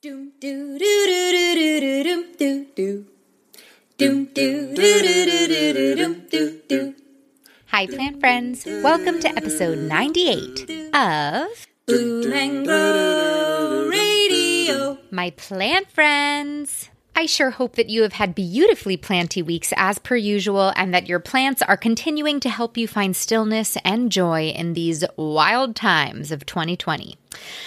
Doom doo doo doo doo doo doo doo doo. Doom doo doo doo doo doo doo doo. Hi, plant friends. Welcome to episode 98 of Bloom and Grow Radio. My Plant Friends. I sure hope that you have had beautifully planty weeks as per usual and that your plants are continuing to help you find stillness and joy in these wild times of 2020.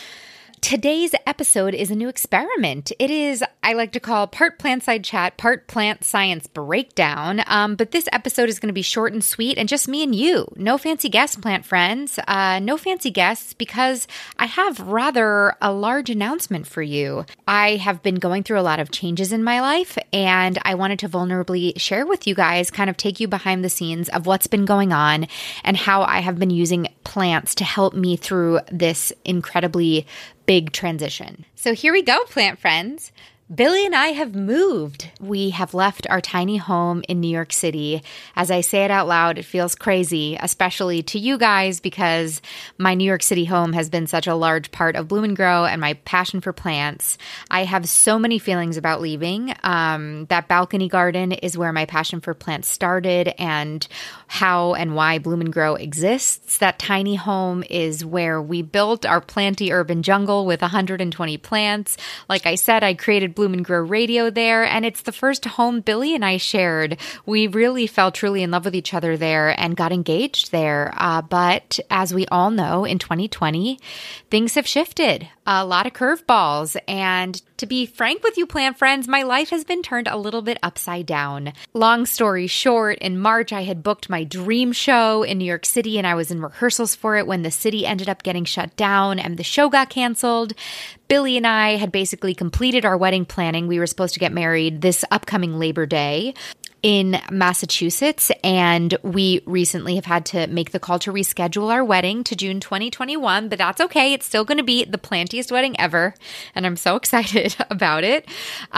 Today's episode is a new experiment. It is, I like to call, part plant side chat, part plant science breakdown. But this episode is going to be short and sweet and just me and you. No fancy guests, plant friends. No fancy guests because I have rather a large announcement for you. I have been going through a lot of changes in my life and I wanted to vulnerably share with you guys, kind of take you behind the scenes of what's been going on and how I have been using plants to help me through this incredibly big transition. So here we go, plant friends. Billy and I have moved. We have left our tiny home in New York City. As I say it out loud, it feels crazy, especially to you guys because my New York City home has been such a large part of Bloom and Grow and my passion for plants. I have so many feelings about leaving. That balcony garden is where my passion for plants started and how and why Bloom and Grow exists. That tiny home is where we built our planty urban jungle with 120 plants. Like I said, I created Bloom and Grow Radio there, and it's the first home Billy and I shared. We really fell truly in love with each other there and got engaged there. But as we all know, in 2020, things have shifted. A lot of curveballs. And to be frank with you, plant friends, my life has been turned a little bit upside down. Long story short, in March, I had booked my dream show in New York City and I was in rehearsals for it when the city ended up getting shut down and the show got canceled. Billy and I had basically completed our wedding planning. We were supposed to get married this upcoming Labor Day in Massachusetts, and we recently have had to make the call to reschedule our wedding to June 2021, but that's okay. It's still going to be the plantiest wedding ever, and I'm so excited about it.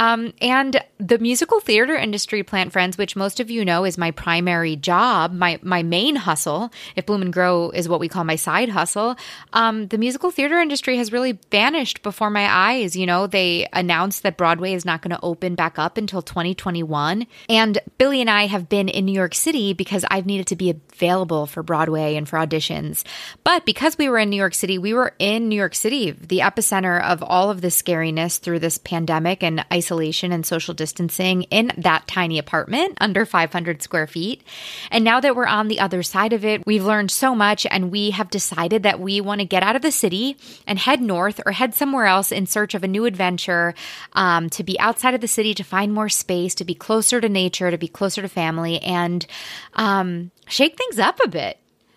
And the musical theater industry, plant friends, which most of you know is my primary job, my main hustle, if Bloom and Grow is what we call my side hustle, the musical theater industry has really vanished before my eyes. You know, they announced that Broadway is not going to open back up until 2021, and Billy and I have been in New York City because I've needed to be available for Broadway and for auditions. But because we were in New York City, we were in New York City, the epicenter of all of this scariness through this pandemic and isolation and social distancing in that tiny apartment under 500 square feet. And now that we're on the other side of it, we've learned so much and we have decided that we want to get out of the city and head north or head somewhere else in search of a new adventure, to be outside of the city, to find more space, to be closer to nature, to be closer to family, and shake things up a bit.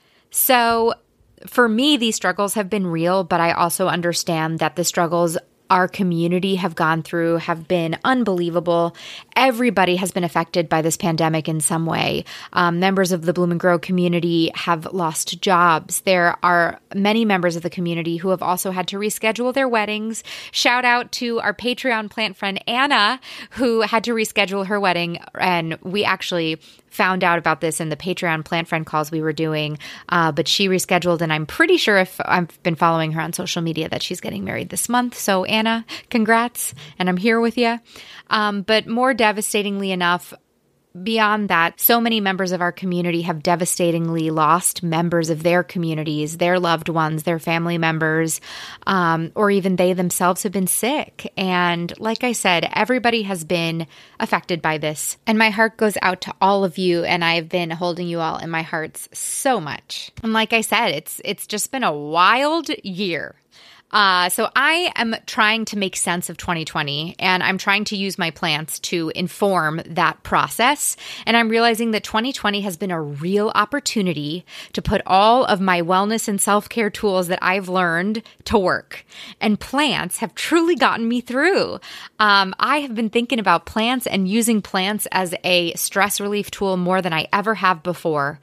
So for me, these struggles have been real, but I also understand that the struggles our community have gone through have been unbelievable. Everybody has been affected by this pandemic in some way. Members of the Bloom and Grow community have lost jobs. There are many members of the community who have also had to reschedule their weddings. Shout out to our Patreon plant friend Anna, who had to reschedule her wedding. And we actually found out about this in the Patreon plant friend calls we were doing, but she rescheduled, and I'm pretty sure, if I've been following her on social media, that she's getting married this month. So Anna, congrats, and I'm here with you. But more devastatingly enough, beyond that, so many members of our community have devastatingly lost members of their communities, their loved ones, their family members, or even they themselves have been sick. And like I said, everybody has been affected by this. And my heart goes out to all of you, and I've been holding you all in my hearts so much. And like I said, it's just been a wild year. So I am trying to make sense of 2020, and I'm trying to use my plants to inform that process. And I'm realizing that 2020 has been a real opportunity to put all of my wellness and self-care tools that I've learned to work. And plants have truly gotten me through. I have been thinking about plants and using plants as a stress relief tool more than I ever have before.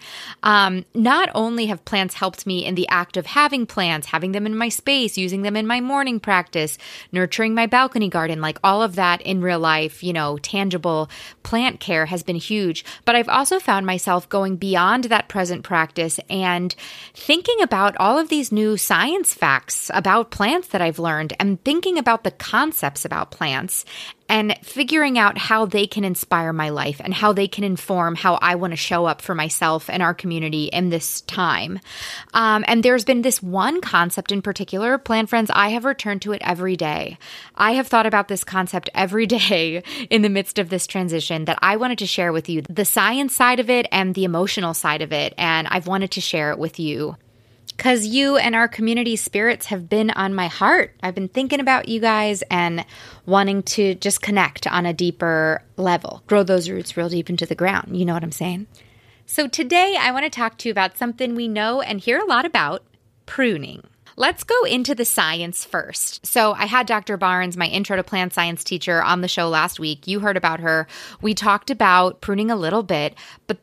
Not only have plants helped me in the act of having plants, having them in my space, using them in my morning practice, nurturing my balcony garden, like all of that in real life, you know, tangible plant care has been huge, but I've also found myself going beyond that present practice and thinking about all of these new science facts about plants that I've learned and thinking about the concepts about plants and figuring out how they can inspire my life and how they can inform how I want to show up for myself and our community in this time. And there's been this one concept in particular, Plant Friends, I have returned to it every day. I have thought about this concept every day in the midst of this transition that I wanted to share with you, the science side of it and the emotional side of it. And I've wanted to share it with you, because you and our community spirits have been on my heart. I've been thinking about you guys and wanting to just connect on a deeper level, grow those roots real deep into the ground. You know what I'm saying? So today I want to talk to you about something we know and hear a lot about, pruning. Let's go into the science first. So I had Dr. Barnes, my intro to plant science teacher, on the show last week. You heard about her. We talked about pruning a little bit, but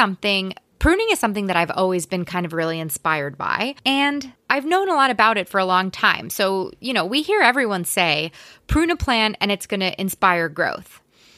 pruning is something that I've always been kind of really inspired by, and I've known a lot about it for a long time. So, we hear everyone say, prune a plant and it's going to inspire growth.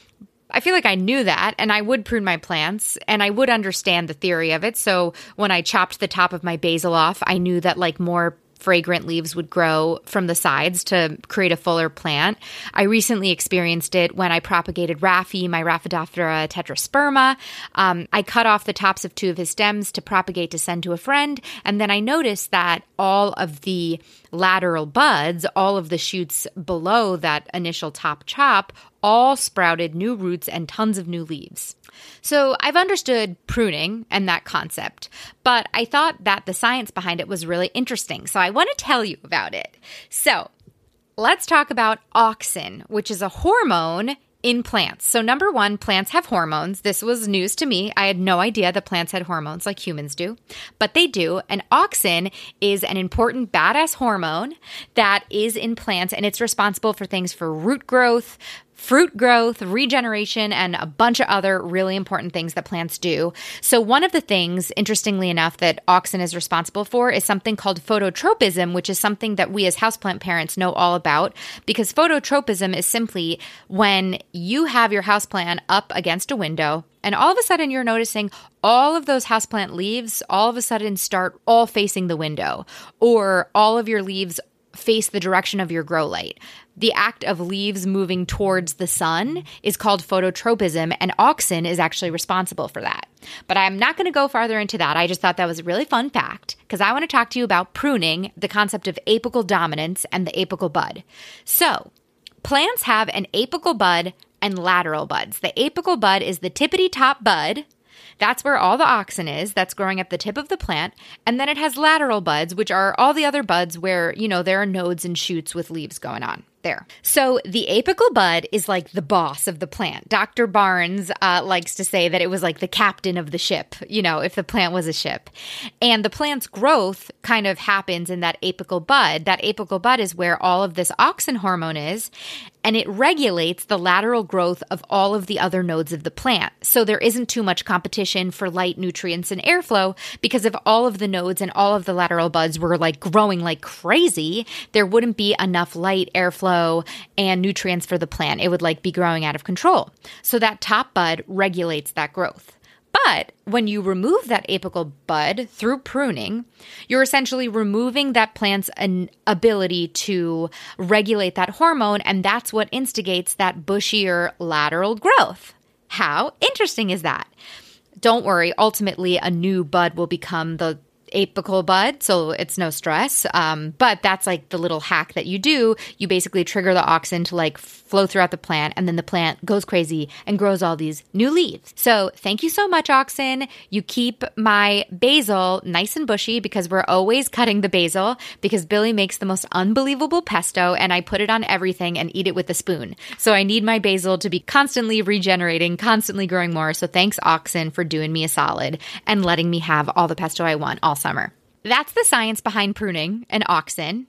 I feel like I knew that, and I would prune my plants, and I would understand the theory of it. So when I chopped the top of my basil off, I knew that more fragrant leaves would grow from the sides to create a fuller plant. I recently experienced it when I propagated Raffi, my Rhaphidophora tetrasperma. I cut off the tops of 2 of his stems to propagate to send to a friend, and then I noticed that all of the lateral buds, all of the shoots below that initial top chop, all sprouted new roots and tons of new leaves. So I've understood pruning and that concept, but I thought that the science behind it was really interesting. So I want to tell you about it. So let's talk about auxin, which is a hormone in plants. So number one, plants have hormones. This was news to me. I had no idea that plants had hormones like humans do, but they do. And auxin is an important badass hormone that is in plants, and it's responsible for things for root growth, fruit growth, regeneration, and a bunch of other really important things that plants do. So one of the things, interestingly enough, that auxin is responsible for is something called phototropism, which is something that we as houseplant parents know all about, because phototropism is simply when you have your houseplant up against a window and all of a sudden you're noticing all of those houseplant leaves all of a sudden start all facing the window, or all of your leaves face the direction of your grow light. The act of leaves moving towards the sun is called phototropism, and auxin is actually responsible for that. But I'm not going to go farther into that. I just thought that was a really fun fact, because I want to talk to you about pruning, the concept of apical dominance, and the apical bud. So, plants have an apical bud and lateral buds. The apical bud is the tippity top bud. That's where all the auxin is. That's growing at the tip of the plant. And then it has lateral buds, which are all the other buds where, there are nodes and shoots with leaves going on there. So the apical bud is like the boss of the plant. Dr. Barnes likes to say that it was like the captain of the ship, if the plant was a ship. And the plant's growth kind of happens in that apical bud. That apical bud is where all of this auxin hormone is, and it regulates the lateral growth of all of the other nodes of the plant. So there isn't too much competition for light, nutrients, and airflow, because if all of the nodes and all of the lateral buds were growing like crazy, there wouldn't be enough light, airflow, and nutrients for the plant. It would be growing out of control. So that top bud regulates that growth. But when you remove that apical bud through pruning, you're essentially removing that plant's ability to regulate that hormone, and that's what instigates that bushier lateral growth. How interesting is that? Don't worry, ultimately a new bud will become the apical bud, so it's no stress. But that's the little hack that you do. You basically trigger the auxin to flow throughout the plant, and then the plant goes crazy and grows all these new leaves. So thank you so much, auxin. You keep my basil nice and bushy, because we're always cutting the basil, because Billy makes the most unbelievable pesto, and I put it on everything and eat it with a spoon. So I need my basil to be constantly regenerating, constantly growing more. So thanks, auxin, for doing me a solid and letting me have all the pesto I want all summer. That's the science behind pruning and auxin.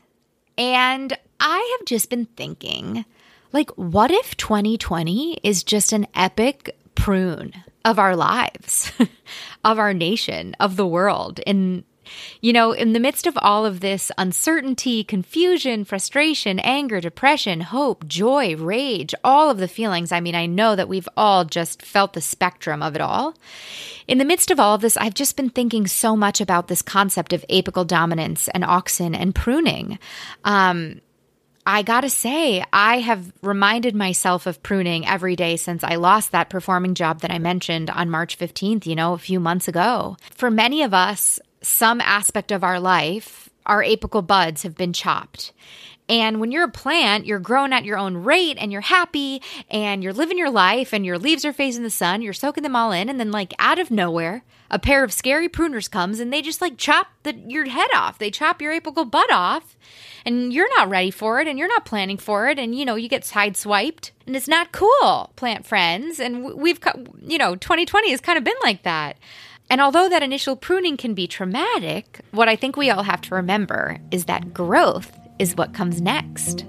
And I have just been thinking, what if 2020 is just an epic prune of our lives, of our nation, of the world, in In the midst of all of this uncertainty, confusion, frustration, anger, depression, hope, joy, rage, all of the feelings, I know that we've all just felt the spectrum of it all. In the midst of all of this, I've just been thinking so much about this concept of apical dominance and auxin and pruning. I gotta say, I have reminded myself of pruning every day since I lost that performing job that I mentioned on March 15th, a few months ago. For many of us, some aspect of our life, our apical buds have been chopped. And when you're a plant, you're growing at your own rate and you're happy and you're living your life and your leaves are facing the sun, you're soaking them all in. And then out of nowhere, a pair of scary pruners comes and they just chop your head off. They chop your apical bud off and you're not ready for it and you're not planning for it. And, you get sideswiped and it's not cool, plant friends. And we've, 2020 has kind of been like that. And although that initial pruning can be traumatic, what I think we all have to remember is that growth is what comes next.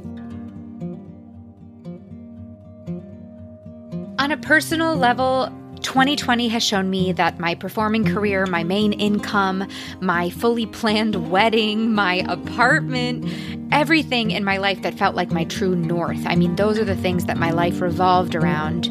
On a personal level, 2020 has shown me that my performing career, my main income, my fully planned wedding, my apartment, everything in my life that felt like my true north. Those are the things that my life revolved around,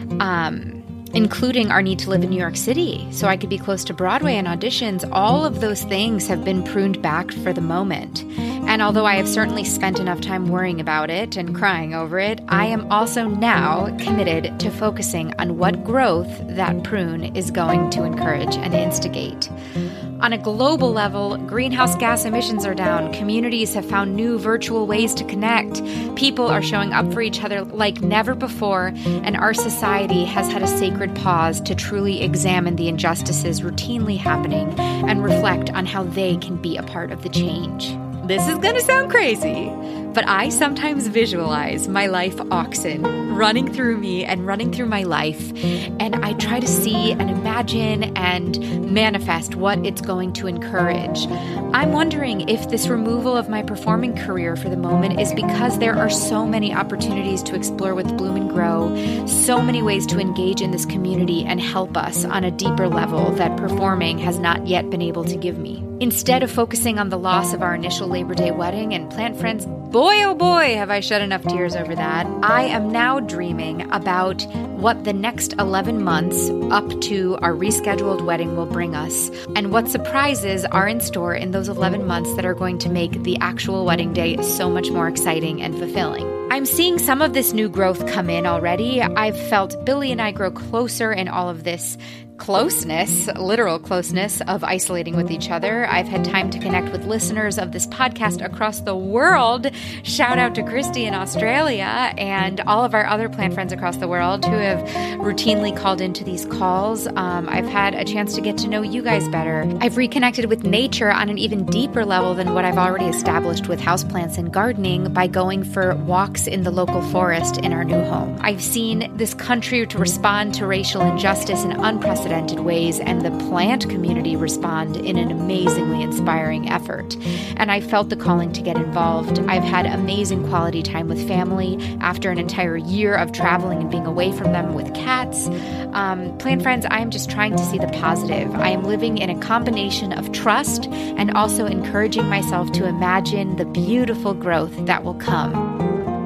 including our need to live in New York City so I could be close to Broadway and auditions. All of those things have been pruned back for the moment. And although I have certainly spent enough time worrying about it and crying over it, I am also now committed to focusing on what growth that prune is going to encourage and instigate. On a global level, greenhouse gas emissions are down. Communities have found new virtual ways to connect. People are showing up for each other like never before, and our society has had a sacred pause to truly examine the injustices routinely happening and reflect on how they can be a part of the change. This is going to sound crazy, but I sometimes visualize my life auxin running through me and running through my life, and I try to see and imagine and manifest what it's going to encourage. I'm wondering if this removal of my performing career for the moment is because there are so many opportunities to explore with Bloom and Grow, so many ways to engage in this community and help us on a deeper level that performing has not yet been able to give me. Instead of focusing on the loss of our initial Labor Day wedding and plant friends, boy oh boy have I shed enough tears over that, I am now dreaming about what the next 11 months up to our rescheduled wedding will bring us, and what surprises are in store in those 11 months that are going to make the actual wedding day so much more exciting and fulfilling. I'm seeing some of this new growth come in already. I've felt Billy and I grow closer in all of this closeness, literal closeness of isolating with each other. I've had time to connect with listeners of this podcast across the world. Shout out to Christy in Australia and all of our other plant friends across the world who have routinely called into these calls. I've had a chance to get to know you guys better. I've reconnected with nature on an even deeper level than what I've already established with houseplants and gardening by going for walks in the local forest in our new home. I've seen this country to respond to racial injustice in unprecedented ways, and the plant community respond in an amazingly inspiring effort. And I felt the calling to get involved. I've had amazing quality time with family after an entire year of traveling and being away from them with cats. Plant friends, I am just trying to see the positive. I am living in a combination of trust and also encouraging myself to imagine the beautiful growth that will come.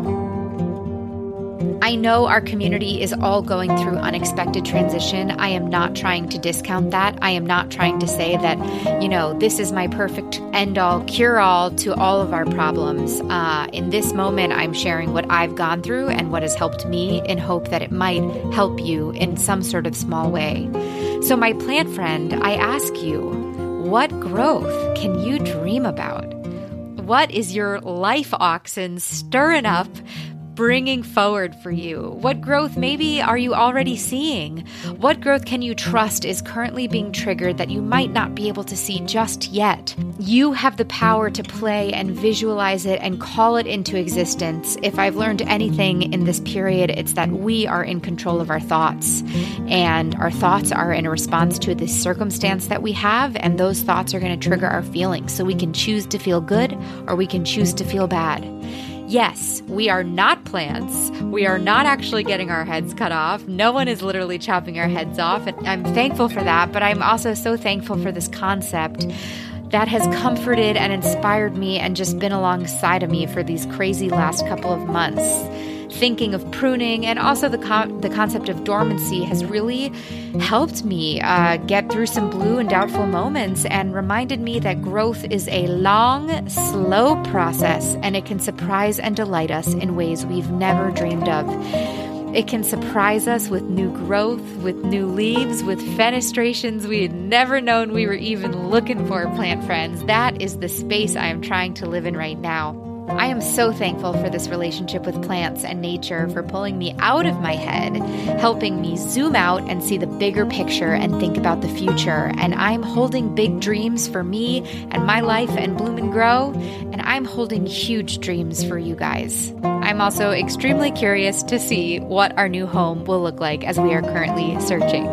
I know our community is all going through unexpected transition. I am not trying to discount that. I am not trying to say that, this is my perfect end-all, cure-all to all of our problems. In this moment, I'm sharing what I've gone through and what has helped me in hope that it might help you in some sort of small way. So my plant friend, I ask you, what growth can you dream about? What is your life auxin stirring up, bringing forward for you? What growth maybe are you already seeing? What growth can you trust is currently being triggered that you might not be able to see just yet? You have the power to play and visualize it and call it into existence. If I've learned anything in this period, it's that we are in control of our thoughts, and our thoughts are in a response to this circumstance that we have, and those thoughts are going to trigger our feelings. So we can choose to feel good or we can choose to feel bad. Yes, we are not plants. We are not actually getting our heads cut off. No one is literally chopping our heads off. And I'm thankful for that, but I'm also so thankful for this concept that has comforted and inspired me and just been alongside of me for these crazy last couple of months. Thinking of pruning and also the concept of dormancy has really helped me get through some blue and doubtful moments and reminded me that growth is a long, slow process, and it can surprise and delight us in ways we've never dreamed of. It can surprise us with new growth, with new leaves, with fenestrations we had never known we were even looking for, plant friends. That is the space I am trying to live in right now. I am so thankful for this relationship with plants and nature, for pulling me out of my head, helping me zoom out and see the bigger picture and think about the future. And I'm holding big dreams for me and my life and bloom and grow, and I'm holding huge dreams for you guys. I'm also extremely curious to see what our new home will look like, as we are currently searching.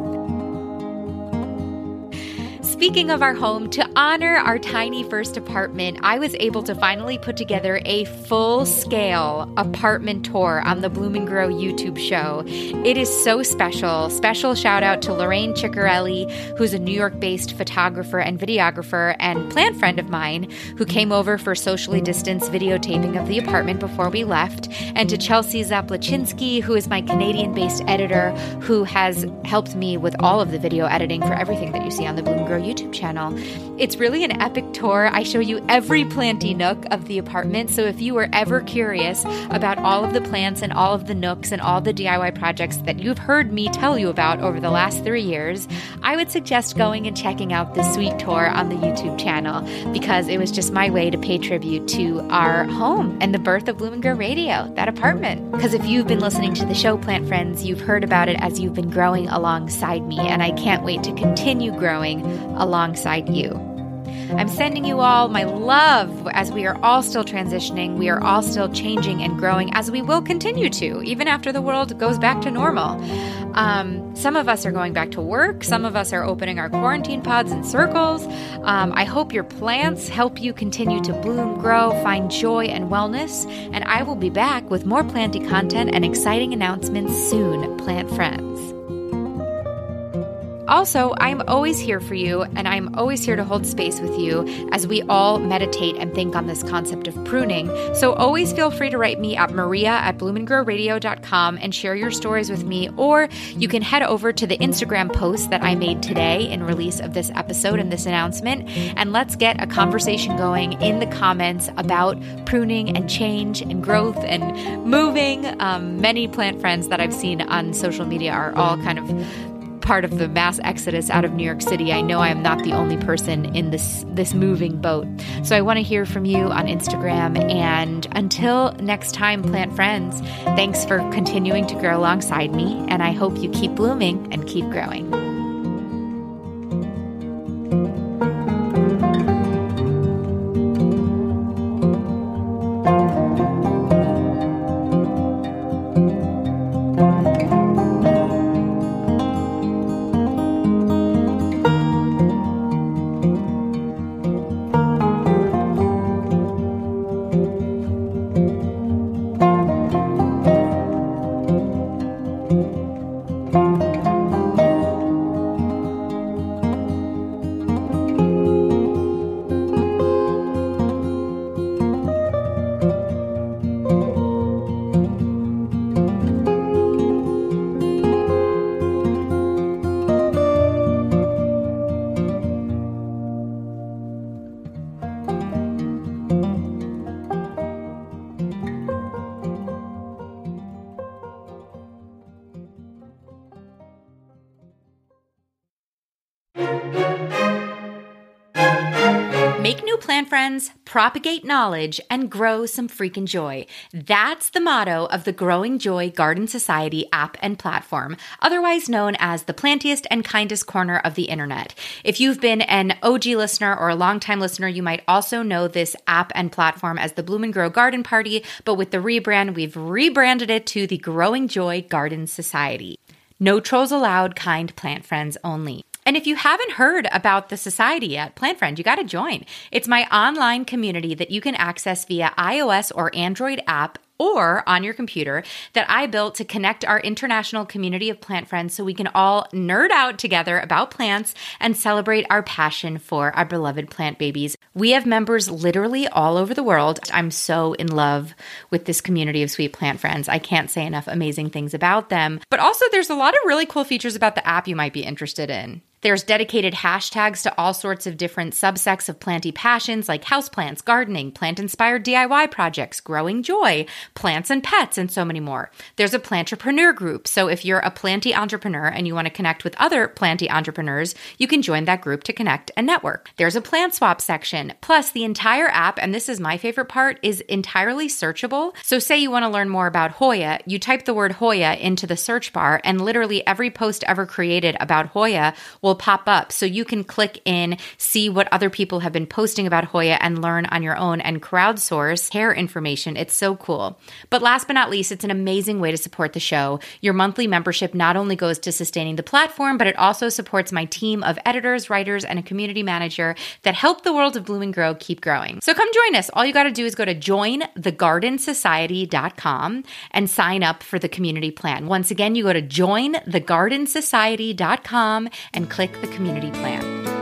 Speaking of our home, to honor our tiny first apartment, I was able to finally put together a full-scale apartment tour on the Bloom and Grow YouTube show. It is so special. Special shout out to Lorraine Ciccarelli, who's a New York-based photographer and videographer and plant friend of mine, who came over for socially distanced videotaping of the apartment before we left, and to Chelsea Zaplachinsky, who is my Canadian-based editor, who has helped me with all of the video editing for everything that you see on the Bloom and Grow YouTube channel. It's really an epic tour. I show you every planty nook of the apartment, so if you were ever curious about all of the plants and all of the nooks and all the DIY projects that you've heard me tell you about over the last 3 years, I would suggest going and checking out the sweet tour on the YouTube channel, because it was just my way to pay tribute to our home and the birth of Bloom and Grow Radio, that apartment. Because if you've been listening to the show, plant friends, you've heard about it as you've been growing alongside me, and I can't wait to continue growing alongside you. I'm sending you all my love as we are all still transitioning. We are all still changing and growing, as we will continue to, even after the world goes back to normal. Some of us are going back to work. Some of us are opening our quarantine pods in circles. I hope your plants help you continue to bloom, grow, find joy and wellness. And I will be back with more planty content and exciting announcements soon, plant friends. Also, I'm always here for you, and I'm always here to hold space with you as we all meditate and think on this concept of pruning. So always feel free to write me at maria@bloomandgrowradio.com and share your stories with me, or you can head over to the Instagram post that I made today in release of this episode and this announcement, and let's get a conversation going in the comments about pruning and change and growth and moving. Many plant friends that I've seen on social media are all kind of part of the mass exodus out of New York City. I know I am not the only person in this moving boat. So I want to hear from you on Instagram. And until next time, plant friends, thanks for continuing to grow alongside me. And I hope you keep blooming and keep growing. Make new plant friends, propagate knowledge, and grow some freaking joy. That's the motto of the Growing Joy Garden Society app and platform, otherwise known as the plantiest and kindest corner of the internet. If you've been an OG listener or a longtime listener, you might also know this app and platform as the Bloom and Grow Garden Party, but with the rebrand, we've rebranded it to the Growing Joy Garden Society. No trolls allowed, kind plant friends only. And if you haven't heard about the society yet, Plant Friend, you got to join. It's my online community that you can access via iOS or Android app or on your computer that I built to connect our international community of plant friends so we can all nerd out together about plants and celebrate our passion for our beloved plant babies. We have members literally all over the world. I'm so in love with this community of sweet plant friends. I can't say enough amazing things about them. But also there's a lot of really cool features about the app you might be interested in. There's dedicated hashtags to all sorts of different subsects of planty passions like houseplants, gardening, plant-inspired DIY projects, growing joy, plants and pets, and so many more. There's a plantrepreneur group, so if you're a planty entrepreneur and you want to connect with other planty entrepreneurs, you can join that group to connect and network. There's a plant swap section. Plus, the entire app, and this is my favorite part, is entirely searchable. So say you want to learn more about Hoya, you type the word Hoya into the search bar, and literally every post ever created about Hoya will pop up. So you can click in, see what other people have been posting about Hoya and learn on your own and crowdsource hair information. It's so cool. But last but not least, it's an amazing way to support the show. Your monthly membership not only goes to sustaining the platform, but it also supports my team of editors, writers, and a community manager that help the world of Bloom and Grow keep growing. So come join us. All you got to do is go to jointhegardensociety.com and sign up for the community plan. Once again, you go to jointhegardensociety.com and click the community plan.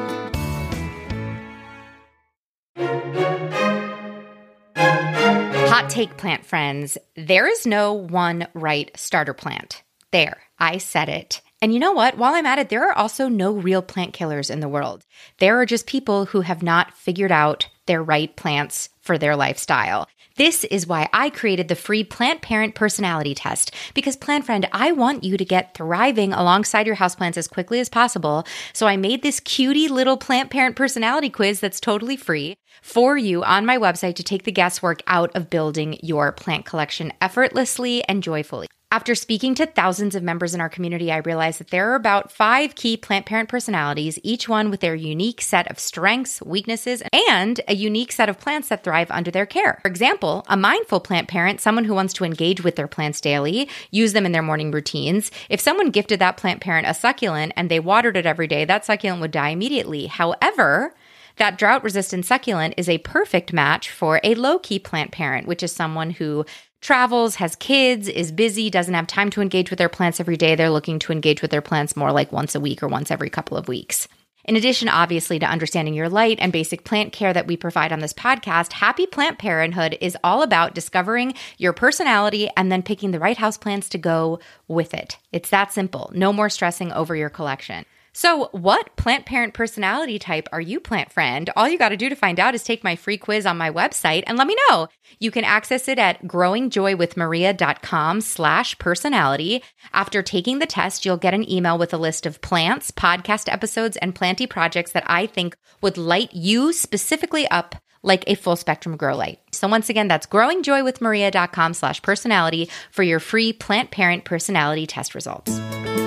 Hot take, plant friends. There is no one right starter plant. There, I said it. And you know what? While I'm at it, there are also no real plant killers in the world. There are just people who have not figured out their right plants for their lifestyle. This is why I created the free Plant Parent Personality Test. Because, plant friend, I want you to get thriving alongside your houseplants as quickly as possible. So I made this cutie little Plant Parent Personality quiz that's totally free for you on my website to take the guesswork out of building your plant collection effortlessly and joyfully. After speaking to thousands of members in our community, I realized that there are about 5 key plant parent personalities, each one with their unique set of strengths, weaknesses, and a unique set of plants that thrive under their care. For example, a mindful plant parent, someone who wants to engage with their plants daily, use them in their morning routines. If someone gifted that plant parent a succulent and they watered it every day, that succulent would die immediately. However, that drought-resistant succulent is a perfect match for a low-key plant parent, which is someone who travels, has kids, is busy, doesn't have time to engage with their plants every day. They're looking to engage with their plants more like once a week or once every couple of weeks. In addition, obviously, to understanding your light and basic plant care that we provide on this podcast, Happy Plant Parenthood is all about discovering your personality and then picking the right houseplants to go with it. It's that simple. No more stressing over your collection. So what plant parent personality type are you, plant friend? All you got to do to find out is take my free quiz on my website and let me know. You can access it at growingjoywithmaria.com/personality. After taking the test, you'll get an email with a list of plants, podcast episodes, and planty projects that I think would light you specifically up like a full spectrum grow light. So once again, that's growingjoywithmaria.com/personality for your free plant parent personality test results.